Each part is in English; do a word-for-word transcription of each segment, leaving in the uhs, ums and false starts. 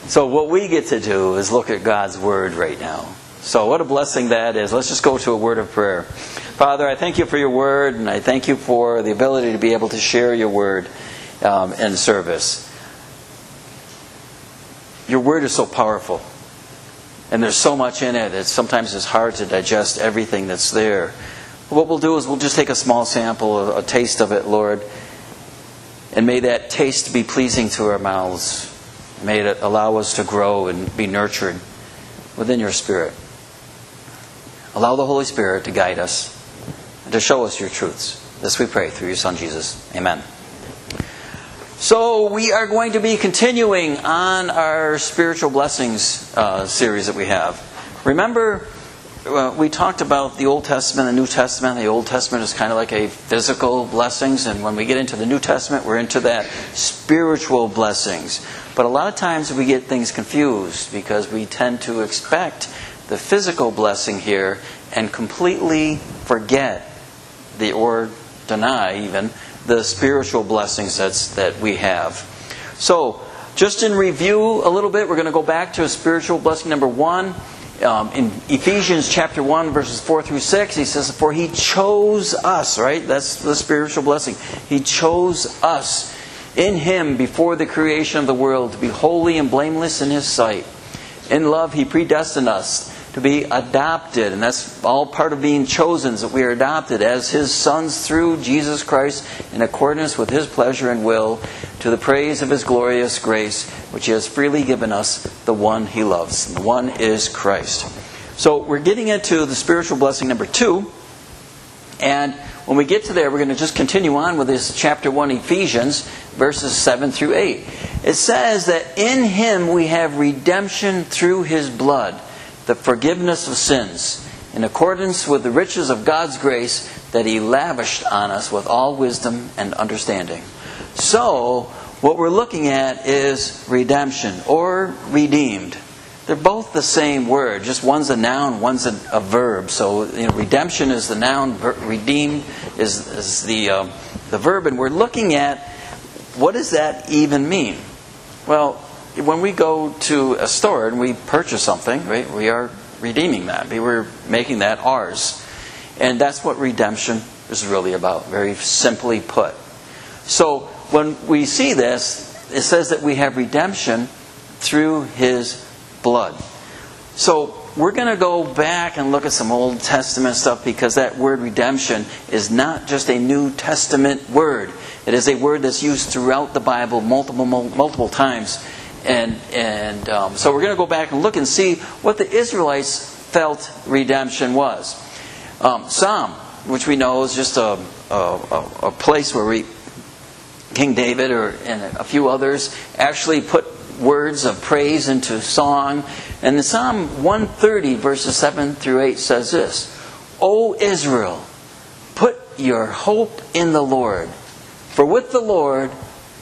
So what we get to do is look at God's Word right now. So what a blessing that is. Let's just go to a word of prayer. Father, I thank you for your Word, and I thank you for the ability to be able to share your Word um, in service. Your Word is so powerful. And there's so much in it that sometimes it's hard to digest everything that's there. What we'll do is we'll just take a small sample, a taste of it, Lord. And may that taste be pleasing to our mouths. May it allow us to grow and be nurtured within your Spirit. Allow the Holy Spirit to guide us and to show us your truths. This we pray through your Son Jesus. Amen. So we are going to be continuing on our spiritual blessings uh, series that we have. Remember, uh, we talked about the Old Testament and the New Testament. The Old Testament is kind of like a physical blessings, and when we get into the New Testament, we're into that spiritual blessings. But a lot of times we get things confused because we tend to expect the physical blessing here and completely forget the or deny even the spiritual blessings that's, that we have. So, just in review a little bit, we're going to go back to spiritual blessing number one. Um, in Ephesians chapter one, verses four through six, he says, "For He chose us," right? That's the spiritual blessing. He chose us in Him before the creation of the world to be holy and blameless in His sight. In love, He predestined us to be adopted, and that's all part of being chosen, is that we are adopted as His sons through Jesus Christ in accordance with His pleasure and will, to the praise of His glorious grace, which He has freely given us, the one He loves. And the one is Christ. So we're getting into the spiritual blessing number two, and when we get to there, we're going to just continue on with this chapter one, Ephesians, verses seven through eight. It says that in Him we have redemption through His blood, the forgiveness of sins, in accordance with the riches of God's grace that He lavished on us with all wisdom and understanding. So, what we're looking at is redemption, or redeemed. They're both the same word, just one's a noun, one's a, a verb. So, you know, redemption is the noun, ver- redeemed is, is the, uh, the verb, and we're looking at what does that even mean? Well, when we go to a store and we purchase something, right, we are redeeming that. We're making that ours. And that's what redemption is really about, very simply put. So when we see this, it says that we have redemption through His blood. So we're going to go back and look at some Old Testament stuff, because that word redemption is not just a New Testament word. It is a word that's used throughout the Bible multiple, multiple times. And and um, so we're going to go back and look and see what the Israelites felt redemption was. Um, Psalm, which we know is just a, a, a place where we, King David or and a few others actually put words of praise into song. And in Psalm one thirty, verses seven through eight says this: "O Israel, put your hope in the Lord, for with the Lord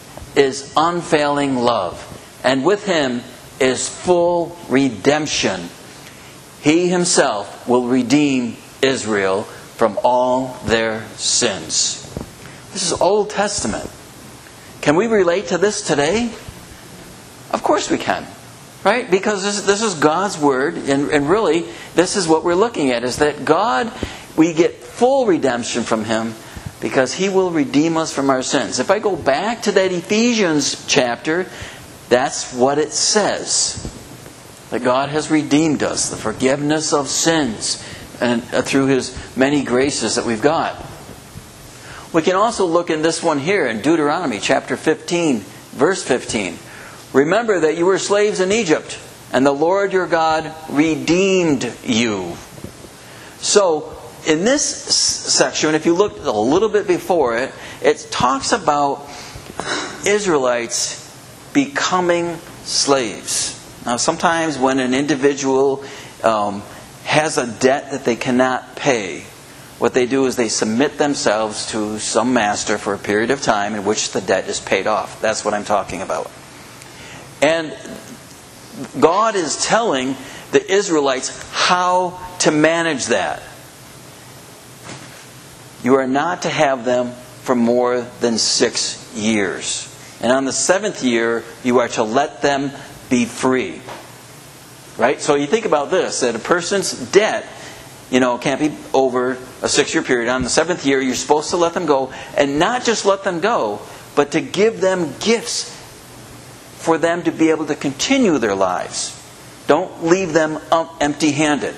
is unfailing love, and with Him is full redemption. He Himself will redeem Israel from all their sins." This is Old Testament. Can we relate to this today? Of course we can. Right? Because this, this is God's Word, and, and really, this is what we're looking at, is that God, we get full redemption from Him, because He will redeem us from our sins. If I go back to that Ephesians chapter, that's what it says. That God has redeemed us, the forgiveness of sins, and uh, through His many graces that we've got. We can also look in this one here in Deuteronomy chapter fifteen, verse fifteen. "Remember that you were slaves in Egypt, and the Lord your God redeemed you." So, in this section, if you look a little bit before it, it talks about Israelites becoming slaves. Now, sometimes when an individual um, has a debt that they cannot pay, what they do is they submit themselves to some master for a period of time in which the debt is paid off. That's what I'm talking about. And God is telling the Israelites how to manage that. You are not to have them for more than six years. And on the seventh year, you are to let them be free. Right? So you think about this, that a person's debt, you know, can't be over a six-year period. On the seventh year, you're supposed to let them go, and not just let them go, but to give them gifts for them to be able to continue their lives. Don't leave them empty-handed.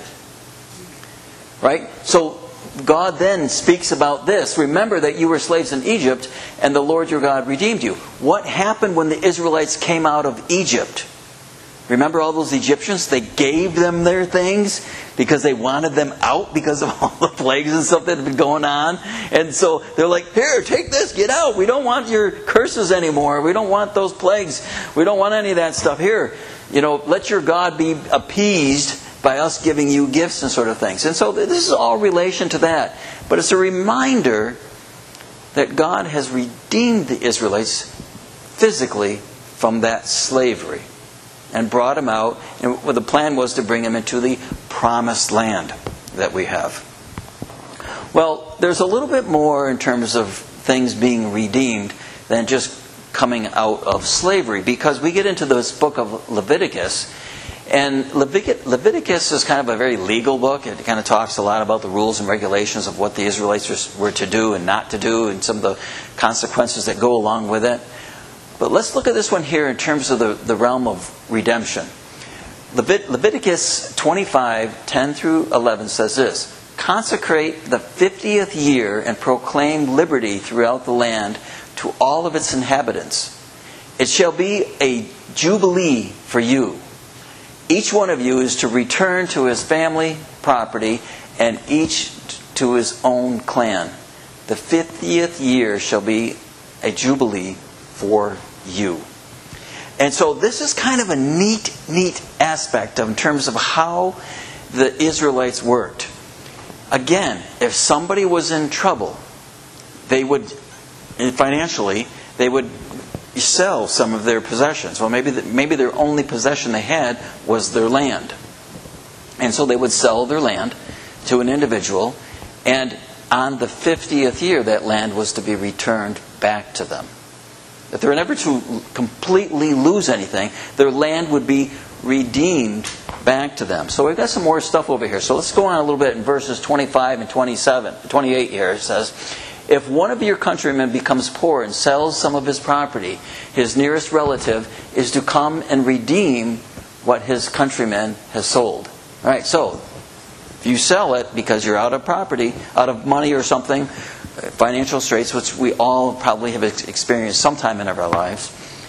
Right? So God then speaks about this. Remember that you were slaves in Egypt, and the Lord your God redeemed you. What happened when the Israelites came out of Egypt? Remember all those Egyptians? They gave them their things because they wanted them out because of all the plagues and stuff that had been going on. And so they're like, here, take this, get out. We don't want your curses anymore. We don't want those plagues. We don't want any of that stuff. Here, you know, let your God be appeased by us giving you gifts and sort of things. And so this is all relation to that. But it's a reminder that God has redeemed the Israelites physically from that slavery and brought them out. And the plan was to bring them into the promised land that we have. Well, there's a little bit more in terms of things being redeemed than just coming out of slavery, because we get into this book of Leviticus. And Levit- Leviticus is kind of a very legal book. It kind of talks a lot about the rules and regulations of what the Israelites were to do and not to do, and some of the consequences that go along with it. But let's look at this one here in terms of the, the realm of redemption. Levit- Leviticus twenty-five, ten through eleven says this: consecrate the fiftieth year and proclaim liberty throughout the land to all of its inhabitants. It shall be a jubilee for you. Each one of you is to return to his family property, and each to his own clan. The fiftieth year shall be a jubilee for you. And so this is kind of a neat, neat aspect of, in terms of how the Israelites worked. Again, if somebody was in trouble, they would, financially, they would sell some of their possessions. Well, maybe the, maybe their only possession they had was their land. And so they would sell their land to an individual, and on the fiftieth year, that land was to be returned back to them. If they were never to completely lose anything, their land would be redeemed back to them. So we've got some more stuff over here. So let's go on a little bit in verses twenty-five and twenty-seven, twenty-eight here. It says, if one of your countrymen becomes poor and sells some of his property, his nearest relative is to come and redeem what his countryman has sold. All right, so if you sell it because you're out of property, out of money or something, financial straits, which we all probably have experienced sometime in our lives,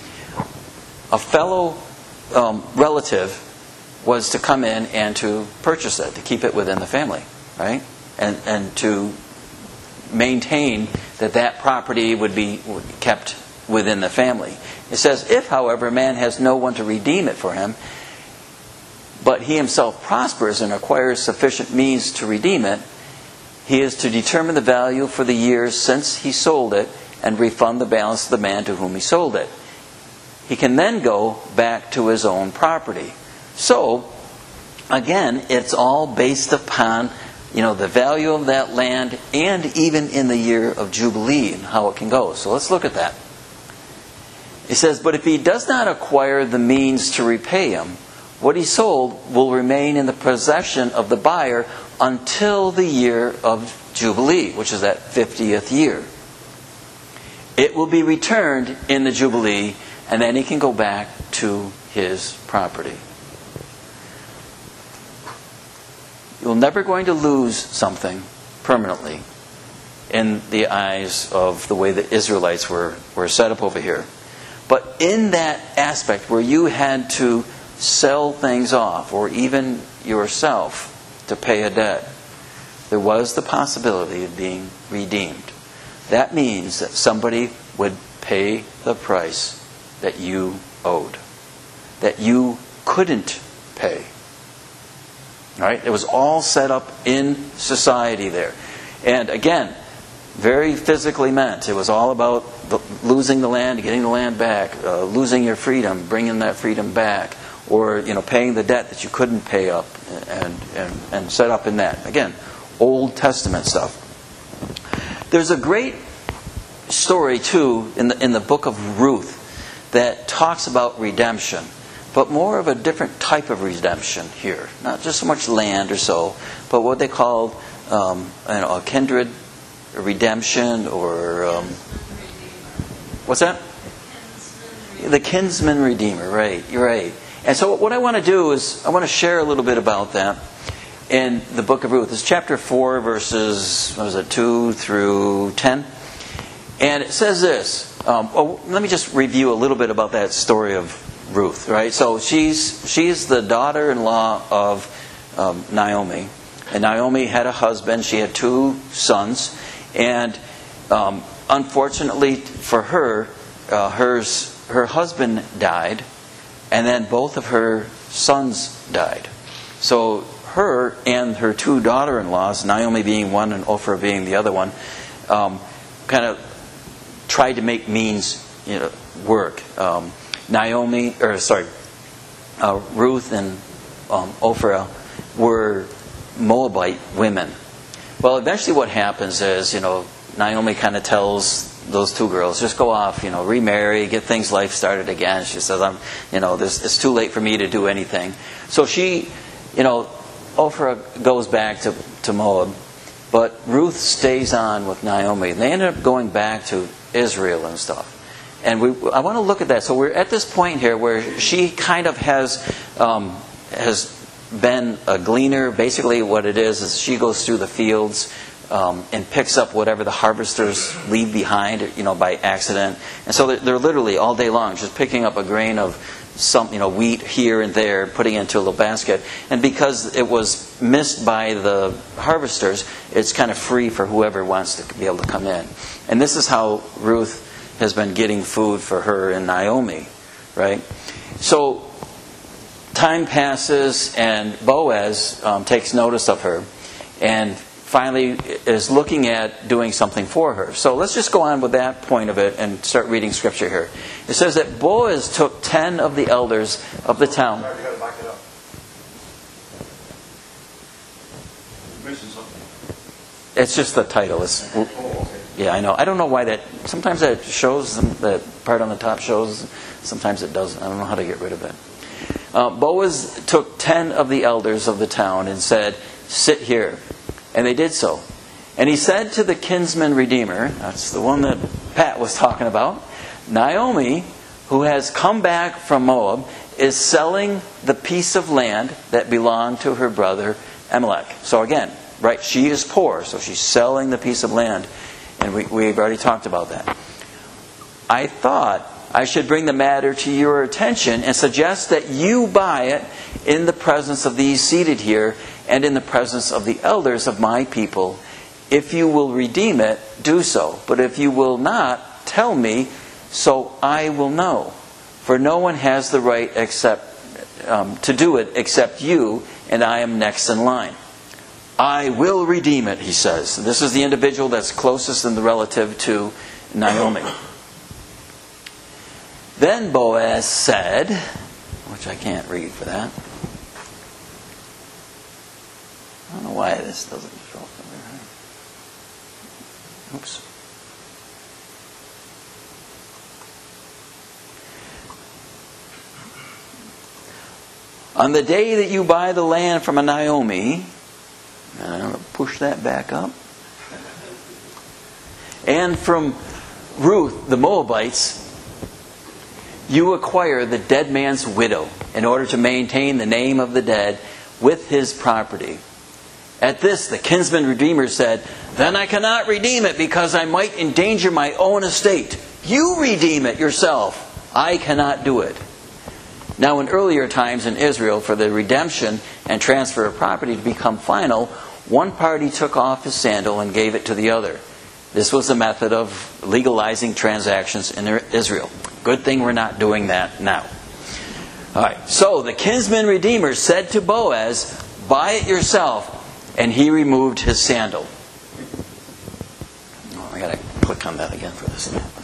a fellow um, relative was to come in and to purchase it, to keep it within the family, right? And and to maintain that that property would be kept within the family. It says, if, however, a man has no one to redeem it for him, but he himself prospers and acquires sufficient means to redeem it, he is to determine the value for the years since he sold it and refund the balance to the man to whom he sold it. He can then go back to his own property. So, again, it's all based upon, you know, the value of that land, and even in the year of Jubilee and how it can go. So let's look at that. It says, but if he does not acquire the means to repay him, what he sold will remain in the possession of the buyer until the year of Jubilee, which is that fiftieth year. It will be returned in the Jubilee, and then he can go back to his property. You're never going to lose something permanently in the eyes of the way the Israelites were, were set up over here. But in that aspect where you had to sell things off, or even yourself, to pay a debt, there was the possibility of being redeemed. That means that somebody would pay the price that you owed, that you couldn't pay. All right? It was all set up in society there. And again, very physically meant. It was all about the, losing the land, getting the land back, uh, losing your freedom, bringing that freedom back, or, you know, paying the debt that you couldn't pay up, and, and, and set up in that. Again, Old Testament stuff. There's a great story, too, in the, in the book of Ruth that talks about redemption. but more of a different type of redemption here. Not just so much land or so, but what they called um, you know, a kindred redemption, or um, what's that? The kinsman redeemer, right? You're right. And so what I want to do is I want to share a little bit about that in the book of Ruth. It's chapter four, verses what was it, two through ten, and it says this. Um, oh, let me just review a little bit about that story of Ruth, right? So she's she's the daughter-in-law of um, Naomi, and Naomi had a husband. She had two sons, and um, unfortunately for her, uh, hers her husband died, and then both of her sons died. So her and her two daughter-in-laws, Naomi being one and Oprah being the other one, um, kind of tried to make means, you know, work. Um, Naomi, or sorry, uh, Ruth and um, Oprah were Moabite women. Well, eventually what happens is, you know, Naomi kind of tells those two girls, just go off, you know, remarry, get things life started again. She says, I'm, you know, this, it's too late for me to do anything. So she, you know, Oprah goes back to, to Moab, but Ruth stays on with Naomi. And they ended up going back to Israel and stuff. And we, I want to look at that. So we're at this point here where she kind of has um, has been a gleaner. Basically what it is is she goes through the fields um, and picks up whatever the harvesters leave behind, you know, by accident. And so they're, they're literally all day long just picking up a grain of some, you know, wheat here and there, putting it into a little basket. And because it was missed by the harvesters, it's kind of free for whoever wants to be able to come in. And this is how Ruth has been getting food for her and Naomi, right? So time passes, and Boaz um, takes notice of her, and finally is looking at doing something for her. So let's just go on with that point of it and start reading scripture here. It says that Boaz took ten of the elders of the town. Sorry, you gotta back it up. You're missing something. It's just the title. It's, Oh, okay. yeah, I know. I don't know why that. Sometimes that shows, that part on the top shows. Sometimes it doesn't. I don't know how to get rid of it. Uh, Boaz took ten of the elders of the town and said, "Sit here." And they did so. And he said to the kinsman redeemer, that's the one that Pat was talking about, Naomi, who has come back from Moab, is selling the piece of land that belonged to her brother Elimelech. So again, right, she is poor, so she's selling the piece of land. And we, we've already talked about that. I thought I should bring the matter to your attention and suggest that you buy it in the presence of these seated here and in the presence of the elders of my people. If you will redeem it, do so. But if you will not, tell me, so I will know. For no one has the right except um, to do it except you, and I am next in line. I will redeem it, he says. This is the individual that's closest in the relative to Naomi. Then Boaz said, which I can't read for that. I don't know why this doesn't show up over here. Oops. On the day that you buy the land from a Naomi, and I'm going to push that back up, and from Ruth, the Moabites, you acquire the dead man's widow in order to maintain the name of the dead with his property. At this, the kinsman redeemer said, "Then I cannot redeem it because I might endanger my own estate. You redeem it yourself. I cannot do it." Now, in earlier times in Israel, for the redemption and transfer of property to become final, one party took off his sandal and gave it to the other. This was the method of legalizing transactions in Israel. Good thing we're not doing that now. All right. So the kinsman redeemer said to Boaz, "Buy it yourself." And he removed his sandal. Oh, I got to click on that again for this to happen.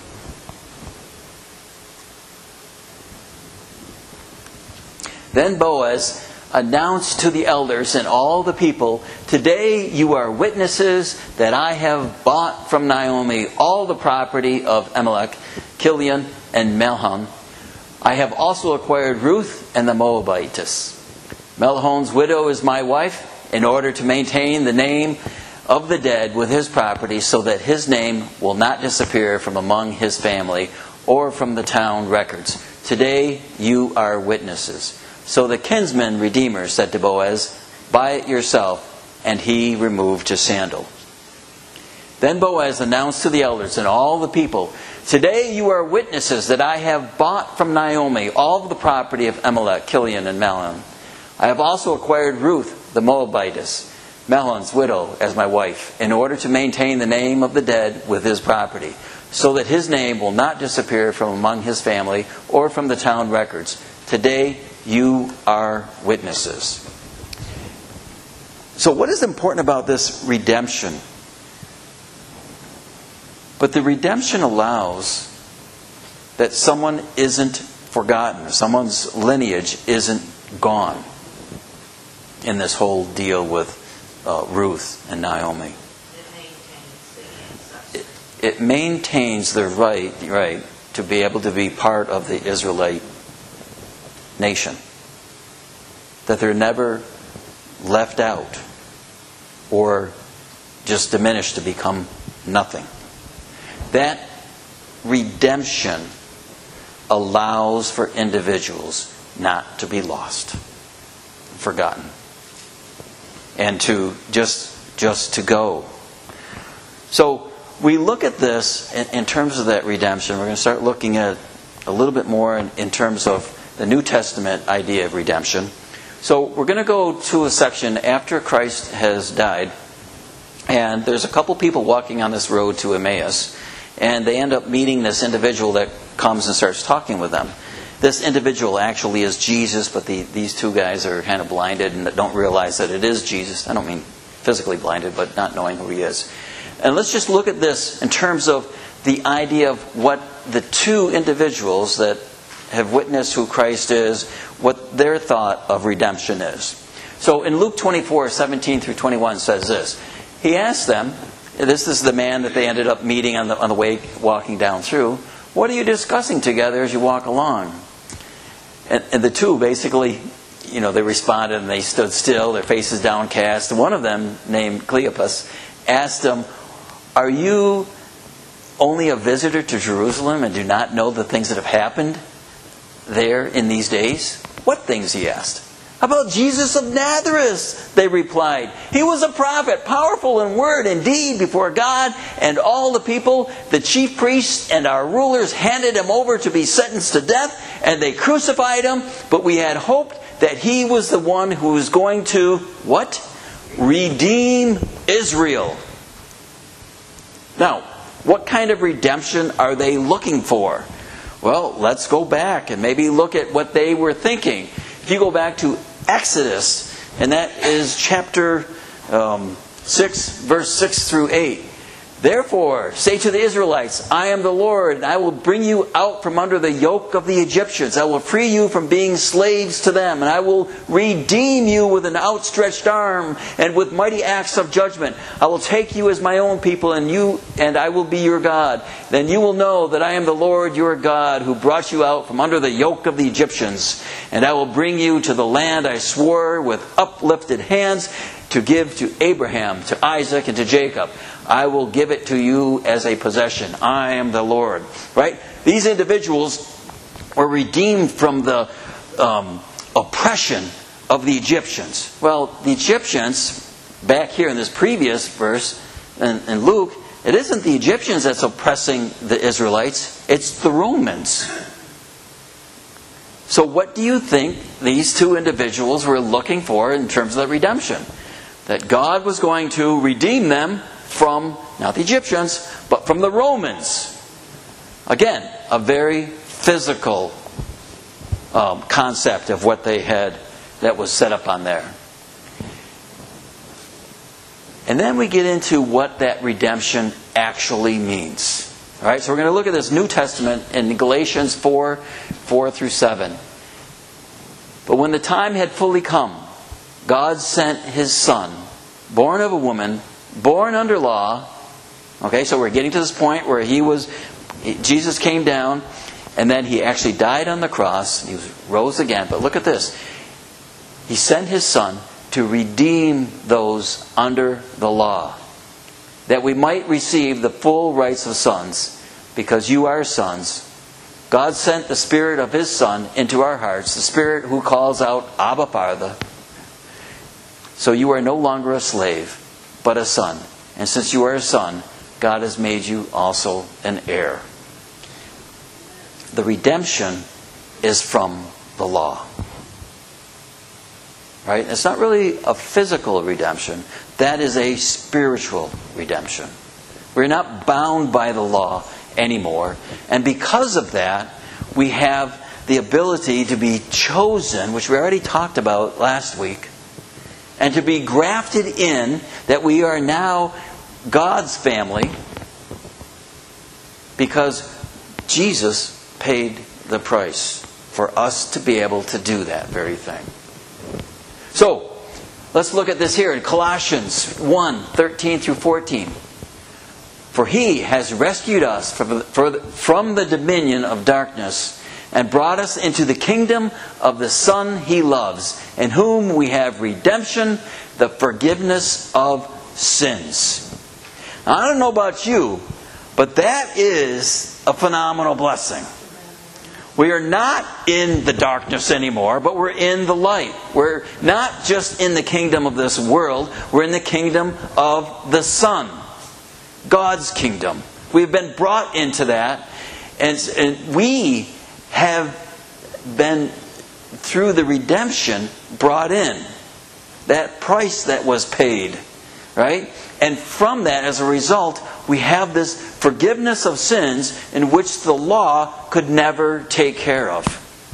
Then Boaz announced to the elders and all the people, "Today you are witnesses that I have bought from Naomi all the property of Elimelech, Kilion, and Mahlon, I have also acquired Ruth and the Moabitess. Mahlon's widow is my wife, in order to maintain the name of the dead with his property, so that his name will not disappear from among his family or from the town records. Today you are witnesses." So the kinsman redeemer said to Boaz, "Buy it yourself." And he removed his sandal. Then Boaz announced to the elders and all the people, "Today you are witnesses that I have bought from Naomi all the property of Elimelech, Kilion, and Mahlon. I have also acquired Ruth the Moabitess, Mahlon's widow, as my wife, in order to maintain the name of the dead with his property, so that his name will not disappear from among his family or from the town records. Today you are witnesses." So what is important about this redemption? But the redemption allows that someone isn't forgotten. Someone's lineage isn't gone in this whole deal with uh, Ruth and Naomi. It, it maintains their right, right to be able to be part of the Israelite nation. That they're never left out or just diminished to become nothing. That redemption allows for individuals not to be lost, forgotten, and to just just to go. So we look at this in, in terms of that redemption. We're going to start looking at a little bit more in, in terms of the New Testament idea of redemption. So we're going to go to a section after Christ has died, and there's a couple people walking on this road to Emmaus. And they end up meeting this individual that comes and starts talking with them. This individual actually is Jesus, but the, these two guys are kind of blinded and don't realize that it is Jesus. I don't mean physically blinded, but not knowing who he is. And let's just look at this in terms of the idea of what the two individuals that have witnessed who Christ is, what their thought of redemption is. So in Luke twenty-four, seventeen through twenty-one says this. He asked them, this is the man that they ended up meeting on the on the way walking down through. "What are you discussing together as you walk along?" And, and the two basically, you know, they responded and they stood still, their faces downcast. And one of them, named Cleopas, asked him, "Are you only a visitor to Jerusalem and do not know the things that have happened there in these days?" "What things?" he asked. "About Jesus of Nazareth," they replied. "He was a prophet, powerful in word and deed before God and all the people. The chief priests and our rulers handed him over to be sentenced to death, and they crucified him. But we had hoped that he was the one who was going to," what? "Redeem Israel." Now, what kind of redemption are they looking for? Well, let's go back and maybe look at what they were thinking. If you go back to Exodus, and that is chapter um, six, verse six through eight. "Therefore, say to the Israelites, I am the Lord, and I will bring you out from under the yoke of the Egyptians. I will free you from being slaves to them, and I will redeem you with an outstretched arm and with mighty acts of judgment. I will take you as my own people, and you and I will be your God. Then you will know that I am the Lord your God, who brought you out from under the yoke of the Egyptians. And I will bring you to the land I swore with uplifted hands to give to Abraham, to Isaac, and to Jacob. I will give it to you as a possession. I am the Lord." Right? These individuals were redeemed from the um, oppression of the Egyptians. Well, the Egyptians, back here in this previous verse, in, in Luke, it isn't the Egyptians that's oppressing the Israelites. It's the Romans. So what do you think these two individuals were looking for in terms of the redemption? That God was going to redeem them from, not the Egyptians, but from the Romans. Again, a very physical um, concept of what they had that was set up on there. And then we get into what that redemption actually means. All right, so we're going to look at this New Testament in Galatians four, four through seven. "But when the time had fully come, God sent His Son, born of a woman, born under law." Okay, so we're getting to this point where he was, Jesus came down, And then He actually died on the cross. He was, rose again. But look at this. He sent His Son to redeem those under the law, that we might receive the full rights of sons, because you are sons. God sent the Spirit of His Son into our hearts, the Spirit who calls out, Abba, Father. So you are no longer a slave, but a son. And since you are a son, God has made you also an heir. The redemption is from the law. Right? It's not really a physical redemption. That is a spiritual redemption. We're not bound by the law anymore. And because of that, we have the ability to be chosen, which we already talked about last week, and to be grafted in, that we are now God's family, because Jesus paid the price for us to be able to do that very thing. So, let's look at this here in Colossians one, thirteen through fourteen. For He has rescued us from the dominion of darkness and brought us into the kingdom of the Son He loves, in whom we have redemption, the forgiveness of sins. Now, I don't know about you, but that is a phenomenal blessing. We are not in the darkness anymore, but we're in the light. We're not just in the kingdom of this world, we're in the kingdom of the Son. God's kingdom. We've been brought into that, and, and we have been, through the redemption, brought in. That price that was paid. Right? And from that, as a result, we have this forgiveness of sins in which the law could never take care of.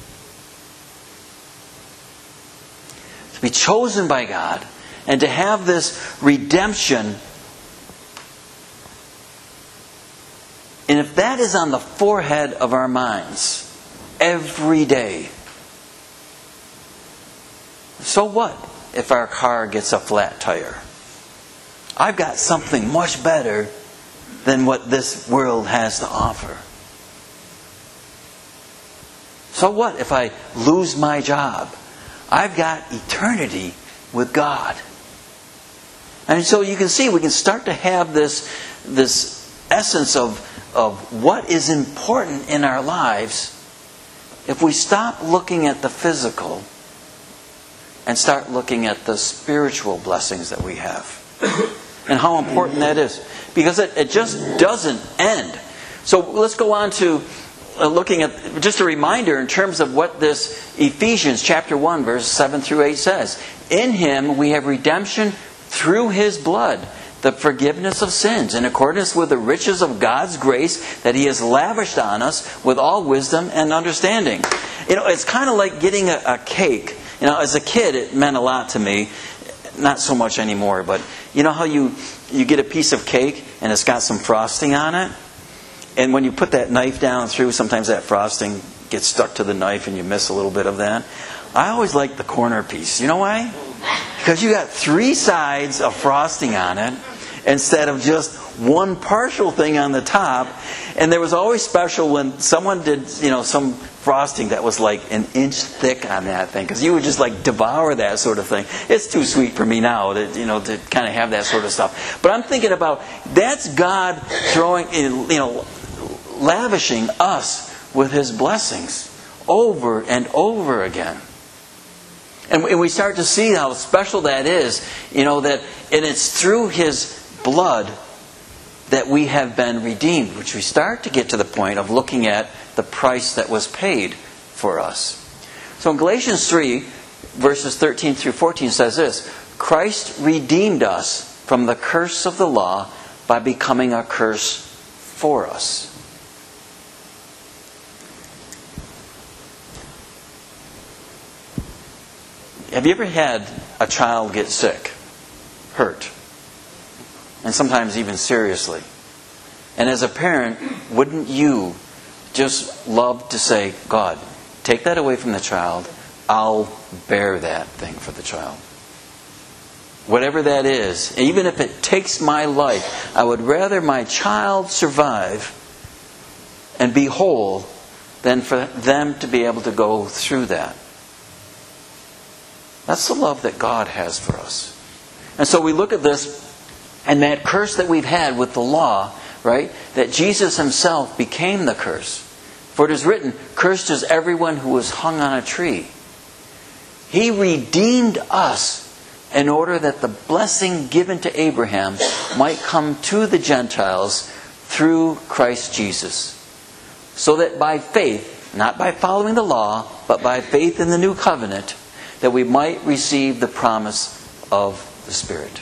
To be chosen by God and to have this redemption. And if that is on the forehead of our minds every day, so what if our car gets a flat tire? I've got something much better than what this world has to offer. So what if I lose my job? I've got eternity with God. And so you can see, we can start to have this, this essence of, of what is important in our lives if we stop looking at the physical and start looking at the spiritual blessings that we have. And how important that is. Because it, it just doesn't end. So let's go on to uh, looking at, just a reminder in terms of what this Ephesians chapter one, verse seven through eight says. In Him we have redemption through His blood, the forgiveness of sins, in accordance with the riches of God's grace that He has lavished on us with all wisdom and understanding. You know, it's kind of like getting a, a cake. You know, as a kid it meant a lot to me. Not so much anymore, but you know how you, you get a piece of cake and it's got some frosting on it? And when you put that knife down through, sometimes that frosting gets stuck to the knife and you miss a little bit of that. I always like the corner piece. You know why? Because you got three sides of frosting on it instead of just one partial thing on the top. And there was always special when someone did, you know, some frosting that was like an inch thick on that thing, because you would just like devour that sort of thing. It's too sweet for me now to, you know, to kind of have that sort of stuff. But I'm thinking about, that's God throwing, you know, lavishing us with His blessings over and over again. And we start to see how special that is, you know, that, and it's through His blood that we have been redeemed, which we start to get to the point of looking at the price that was paid for us. So in Galatians three, verses thirteen through fourteen says this: Christ redeemed us from the curse of the law by becoming a curse for us. Have you ever had a child get sick, hurt, and sometimes even seriously? And as a parent, wouldn't you just love to say, God, take that away from the child. I'll bear that thing for the child. Whatever that is, even if it takes my life, I would rather my child survive and be whole than for them to be able to go through that. That's the love that God has for us. And so we look at this, and that curse that we've had with the law, right? That Jesus himself became the curse. For it is written, "Cursed is everyone who was hung on a tree." He redeemed us in order that the blessing given to Abraham might come to the Gentiles through Christ Jesus. So that by faith, not by following the law, but by faith in the new covenant, that we might receive the promise of the Spirit.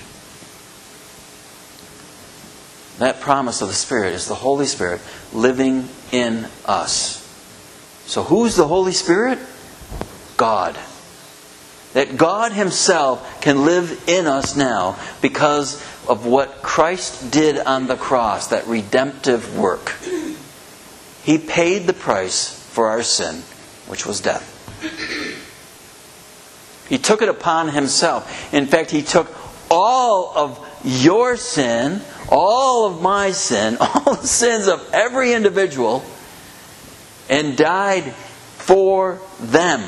That promise of the Spirit is the Holy Spirit living in us. So who's the Holy Spirit? God. That God himself can live in us now because of what Christ did on the cross, that redemptive work. He paid the price for our sin, which was death. He took it upon himself. In fact, he took all of your sin, all of my sin, all the sins of every individual, and died for them.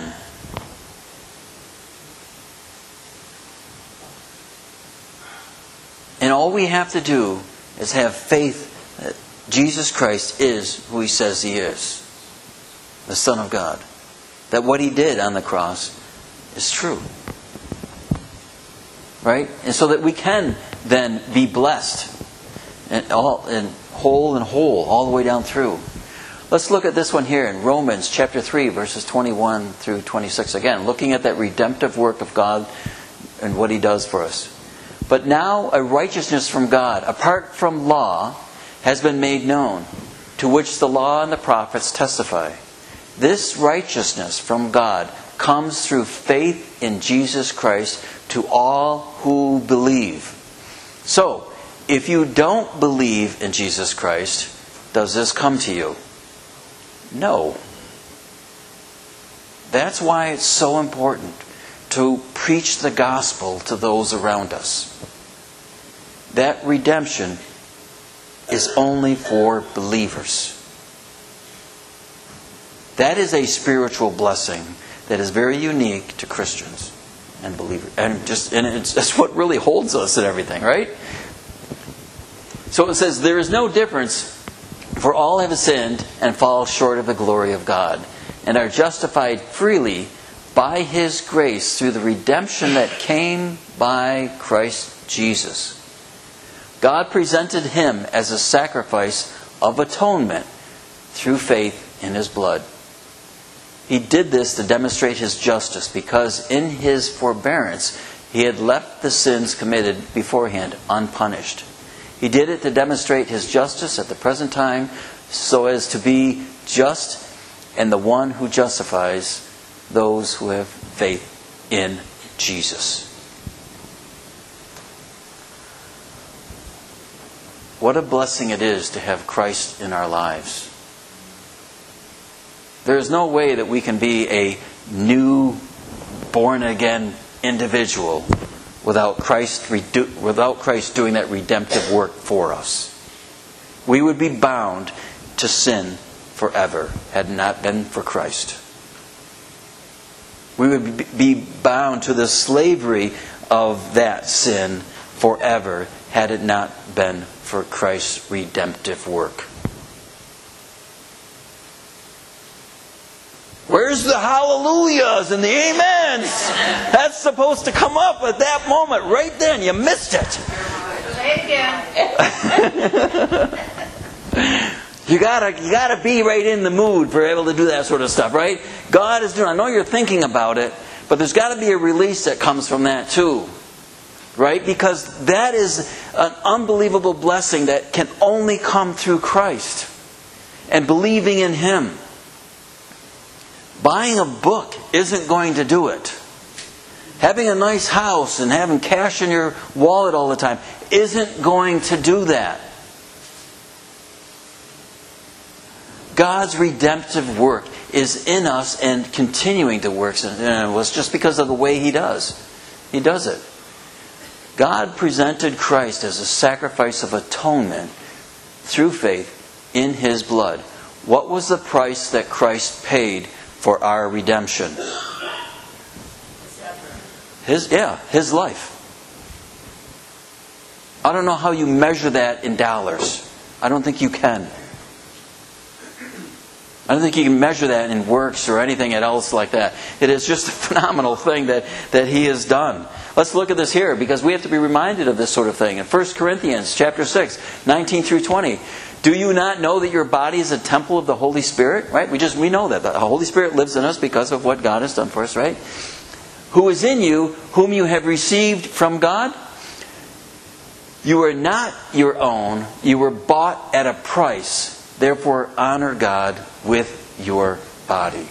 And all we have to do is have faith that Jesus Christ is who he says he is, the Son of God. That what he did on the cross is true. Right? And so that we can then be blessed and all and whole and whole all the way down through. Let's look at this one here in Romans chapter three, verses twenty-one through twenty-six. Again, looking at that redemptive work of God and what he does for us. But now a righteousness from God, apart from law, has been made known, to which the law and the prophets testify. This righteousness from God comes through faith in Jesus Christ to all who believe. So, if you don't believe in Jesus Christ, does this come to you? No. That's why it's so important to preach the gospel to those around us. That redemption is only for believers. That is a spiritual blessing that is very unique to Christians and believers. And just and it's that's what really holds us and everything, right? So it says, there is no difference, for all have sinned and fall short of the glory of God, and are justified freely by his grace through the redemption that came by Christ Jesus. God presented him as a sacrifice of atonement through faith in his blood. He did this to demonstrate his justice, because in his forbearance he had left the sins committed beforehand unpunished. He did it to demonstrate his justice at the present time, so as to be just and the one who justifies those who have faith in Jesus. What a blessing it is to have Christ in our lives. There is no way that we can be a new, born-again individual without Christ, without Christ doing that redemptive work for us. We would be bound to sin forever had it not been for Christ. We would be bound to the slavery of that sin forever had it not been for Christ's redemptive work. Where's the hallelujahs and the amens? That's supposed to come up at that moment, right then. You missed it. Say it again. You gotta, you gotta be right in the mood for able to do that sort of stuff, right? God is doing. I know you're thinking about it, but there's got to be a release that comes from that too, right? Because that is an unbelievable blessing that can only come through Christ and believing in Him. Buying a book isn't going to do it. Having a nice house and having cash in your wallet all the time isn't going to do that. God's redemptive work is in us and continuing to work in us just because of the way He does. He does it. God presented Christ as a sacrifice of atonement through faith in His blood. What was the price that Christ paid for our redemption? His, yeah, His life. I don't know how you measure that in dollars. I don't think you can. I don't think you can measure that in works or anything else like that. It is just a phenomenal thing that, that He has done. Let's look at this here, because we have to be reminded of this sort of thing. In First Corinthians chapter six, nineteen through twenty. Do you not know that your body is a temple of the Holy Spirit? Right? We just we know that. The Holy Spirit lives in us because of what God has done for us, right? Who is in you, whom you have received from God? You are not your own. You were bought at a price. Therefore, honor God with your body.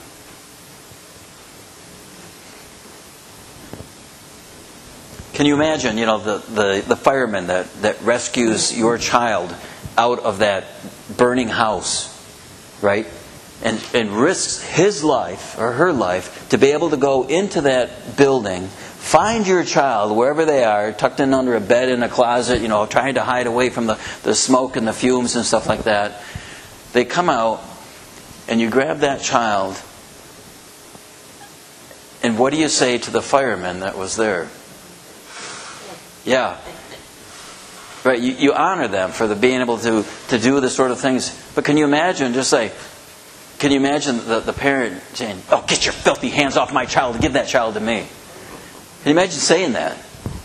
Can you imagine, you know, the, the, the fireman that, that rescues your child out of that burning house, right? And, and risks his life or her life to be able to go into that building, find your child wherever they are, tucked in under a bed in a closet, you know, trying to hide away from the, the smoke and the fumes and stuff like that. They come out, and you grab that child, and what do you say to the fireman that was there? Yeah. Right, you, you honor them for the being able to, to do the sort of things. But can you imagine, just say, can you imagine the, the parent saying, oh, get your filthy hands off my child, give that child to me. Can you imagine saying that?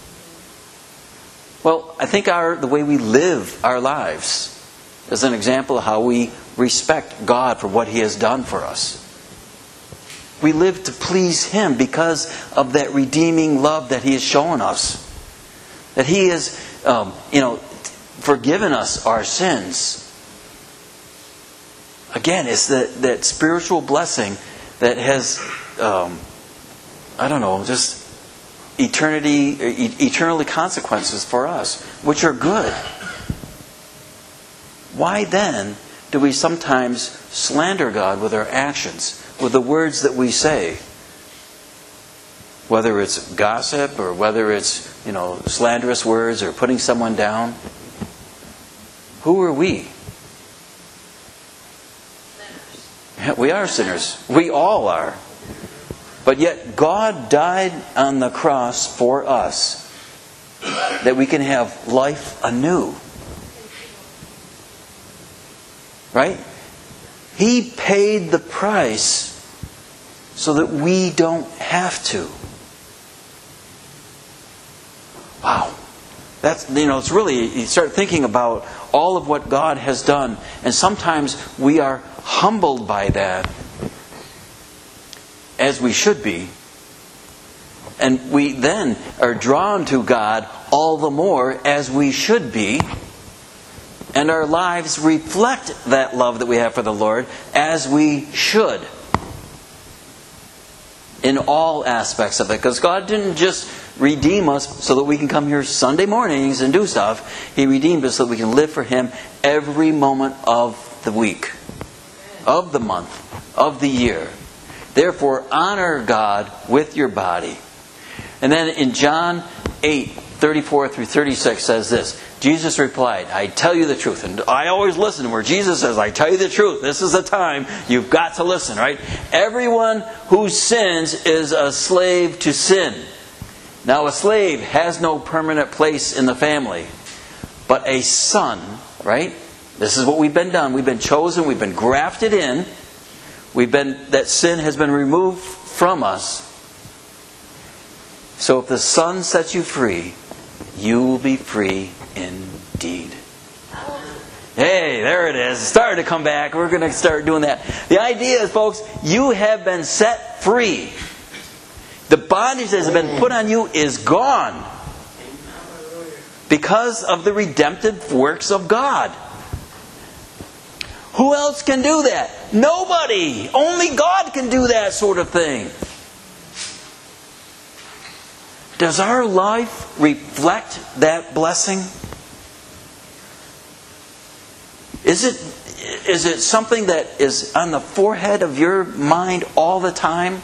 Well, I think our the way we live our lives is an example of how we respect God for what He has done for us. We live to please Him because of that redeeming love that He has shown us. That He has, um, you know, forgiven us our sins. Again, it's that, that spiritual blessing that has, um, I don't know, just eternity, eternally consequences for us, which are good. Why then do we sometimes slander God with our actions, with the words that we say? Whether it's gossip or whether it's, you know, slanderous words or putting someone down. Who are we? Sinners. We are sinners. We all are. But yet God died on the cross for us that we can have life anew. Right? He paid the price so that we don't have to. Wow. That's, you know, it's really, you start thinking about all of what God has done, and sometimes we are humbled by that, as we should be. And we then are drawn to God all the more as we should be. And our lives reflect that love that we have for the Lord as we should. In all aspects of it. Because God didn't just redeem us so that we can come here Sunday mornings and do stuff. He redeemed us so that we can live for Him every moment of the week, of the month, of the year. Therefore, honor God with your body. And then in John eight, thirty-four through thirty-six says this. Jesus replied, I tell you the truth. And I always listen where Jesus says, I tell you the truth. This is the time you've got to listen, right? Everyone who sins is a slave to sin. Now a slave has no permanent place in the family. But a son, right? This is what we've been done. We've been chosen. We've been grafted in. We've been, that sin has been removed from us. So if the Son sets you free, you will be free indeed. Hey, there it is. It started to come back. We're going to start doing that. The idea is, folks, you have been set free. The bondage that has been put on you is gone because of the redemptive works of God. Who else can do that? Nobody. Only God can do that sort of thing. Does our life reflect that blessing? Is it, is it something that is on the forehead of your mind all the time?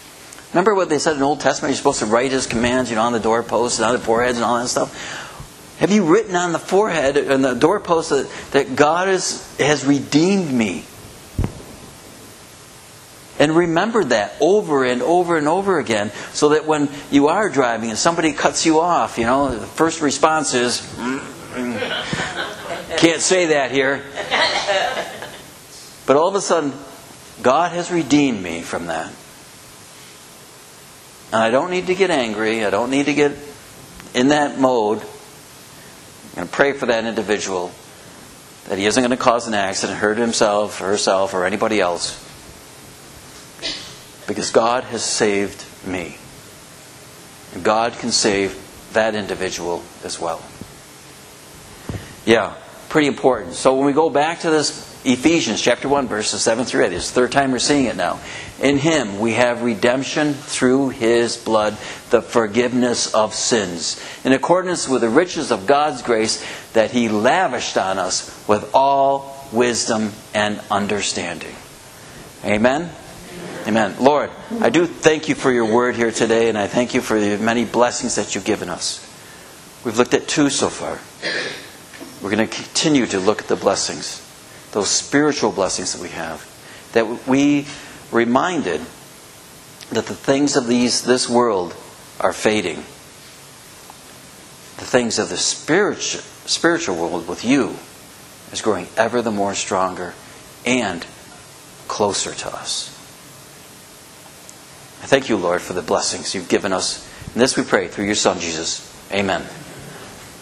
Remember what they said in the Old Testament? You're supposed to write His commands, you know, on the doorposts and on the foreheads and all that stuff. Have you written on the forehead and the doorpost that, that God is, has redeemed me? And remember that over and over and over again, so that when you are driving and somebody cuts you off, you know, the first response is, can't say that here. But all of a sudden, God has redeemed me from that. And I don't need to get angry. I don't need to get in that mode. I'm going to pray for that individual, that he isn't going to cause an accident, hurt himself or herself or anybody else. Because God has saved me. And God can save that individual as well. Yeah, pretty important. So when we go back to this Ephesians chapter one, verses seven through eight, it's the third time we're seeing it now. In Him we have redemption through His blood, the forgiveness of sins, in accordance with the riches of God's grace that He lavished on us with all wisdom and understanding. Amen? Amen. Lord, I do thank You for Your word here today, and I thank You for the many blessings that You've given us. We've looked at two so far. We're going to continue to look at the blessings, those spiritual blessings that we have, that we reminded that the things of these this world are fading. The things of the spiritual spiritual world with You is growing ever the more stronger and closer to us. I thank You, Lord, for the blessings You've given us. And this we pray through Your Son, Jesus. Amen.